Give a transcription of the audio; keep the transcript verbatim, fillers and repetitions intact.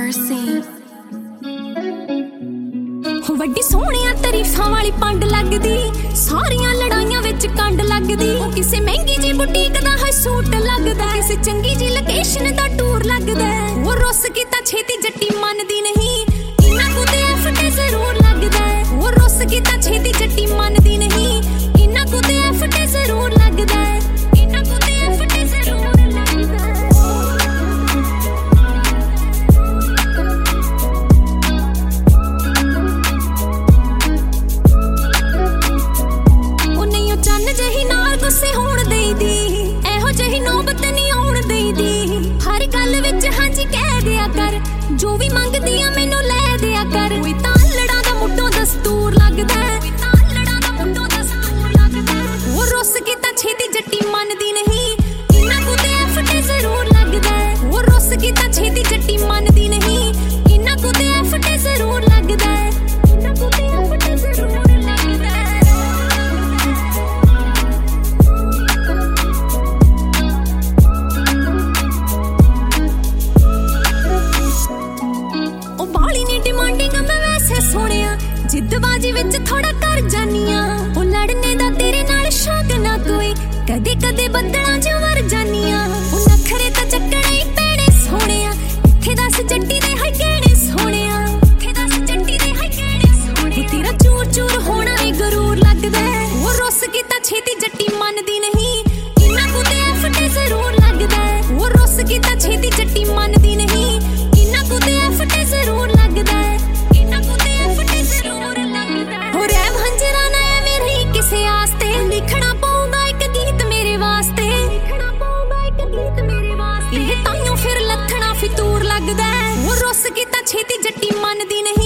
mercy. ਵੱਡੀ ਸੋਹਣਿਆ ਤਾਰੀਫਾਂ ਵਾਲੀ ਪੰਡ ਲੱਗਦੀ, ਸਾਰੀਆਂ ਲੜਾਈਆਂ ਵਿੱਚ ਕੰਡ ਲੱਗਦੀ। ਕਿਸੇ ਮਹਿੰਗੀ ਜੀ ਬੁਟੀਕ ਦਾ ਹੈ ਸੂਟ ਲੱਗਦਾ, ਕਿਸੇ ਚੰਗੀ ਜੀ ਲੋਕੇਸ਼ਨ ਦਾ ਟੂਰ ਲੱਗਦਾ। ਉਹ ਰੁੱਸ ਕੇ ਤਾਂ ਛੇਤੀ ਜੱਟੀ ਮੰਨਦੀ ਨਹੀਂ, ਇਹਨਾਂ ਕੋ ਤੇ ਐਫ ਜ਼ਰੂਰ ਲੱਗਦਾ। ਉਹ ਰੁੱਸ ਕੇ ਤਾਂ ਛੇਤੀ ਜੱਟੀ ਮੰਨਦੀ ਨਹੀਂ, ਇਹਨਾਂ ਕੋ ਤੇ ਐਫ ਜ਼ਰੂਰ ਲੱਗਦਾ। ਇਹਨਾਂ ਕੋ ਤੇ ਐਫ ਜ਼ਰੂਰ ਲੱਗਦਾ। ਉਹ ਨਹੀਂ ਉਹ ਚੰਨ ਜਿਹੀ ਨਾਲ ਗੁੱਸੇ ਹੋਣ ਦੇਈਦੀ, ਇਹੋ ਜਿਹੀ ਨੌਬਤ ਨਹੀਂ ਆਉਣ ਦੇਈਦੀ। ਹਰ ਗੱਲ ਵਿੱਚ ਹਾਂਜੀ ਕਹਿ ਦਿਆ ਕਰ, ਜੋ ਵੀ ਮੰਗਦੀ ਆ ਮੈਨੂੰ ਲੈ ਦਿਆ ਕਰ। ਕੋਈ ਤਾਂ ਲੜਾਂ ਦਾ ਮੁੱਢੋਂ ਦਸਤੂਰ ਲੱਗਦਾ, ਲੜਾਂ ਦਾ ਮੁੱਢੋਂ ਦਸਤੂਰ ਲੱਗਦਾ। ਉਹ ਰੁੱਸ ਕੇ ਤਾਂ ਛੇਤੀ ਜੱਟੀ ਮੰਨਦੀ ਨਹੀਂ, ਇਹਨਾਂ ਕੋ ਤੇ ਐਫ ਜ਼ਰੂਰ ਲੱਗਦਾ। ਉਹ ਰੁੱਸ ਕੇ ਤਾਂ ਛੇਤੀ ਜੱਟੀ ਮੰਨਦੀ ਨਹੀਂ, ਇਹਨਾਂ ਕੋ ਤੇ ਐਫ ਜ਼ਰੂਰ ਲੱਗਦਾ। ਇਹਨਾਂ ਕੋ ਤੇ ਐਫ ਜ਼ਰੂਰ ਲੱਗਦਾ। ਸੋਹਣਿਆ ਜਿੱਦਬਾਜੀ ਵਿੱਚ ਥੋੜਾ ਕਰ ਜਾਨੀਆਂ, ਉਹ ਲੜਨੇ ਦਾ ਤੇਰੇ ਨਾਲ ਸ਼ੌਕ ਨਾ ਕੋਈ, ਕਦੇ ਕਦੇ ਬੱਦਲਾਂ 'ਚ ਵਰ ਜਾਨੀਆਂ। ਉਹ ਨਖਰੇ ਤਾਂ ਚੱਕਣੇ ਹੀ ਪੈਣੇ ਸੋਹਣਿਆ, ਇੱਥੇ ਦੱਸ ਜੱਟੀ ਦੇ ਹੈ ਕਿਹੜੇ ਸੋਹਣਿਆ। ਇੱਥੇ ਦੱਸ ਜੱਟੀ ਦੇ ਹੈ ਕਿਹੜੇ ਸੋਹਣਿਆ। ਤੇਰਾ ਚੂਰ ਚੂਰ ਹੋਣਾ ਵੀ ਗਰੂਰ ਲੱਗਦਾ। ਉਹ ਰੁੱਸ ਕੇ ਤਾਂ ਛੇਤੀ ਜੱਟੀ ਮੰਨਦੀ ਨਹੀਂ, ਇਹਨਾਂ ਕੋ ਤੇ ਐਫ ਜ਼ਰੂਰ ਲੱਗਦਾ। ਉਹ ਰੁੱਸ ਕੇ ਤਾਂ ਛੇਤੀ ਜੱਟੀ ਮੰਨਦੀ ਨਹੀਂ, ਇਹਨਾਂ ਕੋ ਤੇ ਐਫ ਜ਼ਰੂਰ ਲੱਗਦਾ। ਕਿਸੇ ਆਸਤੇ ਲਿਖਣਾ ਪਊਗਾ ਇੱਕ ਗੀਤ ਮੇਰੇ ਵਾਸਤੇ, ਲਿਖਣਾ ਪਊਗਾ ਇੱਕ ਗੀਤ ਮੇਰੇ ਵਾਸਤੇ। ਇਹ ਤਾਈਓ ਫਿਰ ਲੱਥਣਾ ਫਿਤੂਰ ਲੱਗਦਾ। ਉਹ ਰੁੱਸ ਕੇ ਤਾਂ ਛੇਤੀ ਜੱਟੀ ਮੰਨਦੀ ਨਹੀਂ।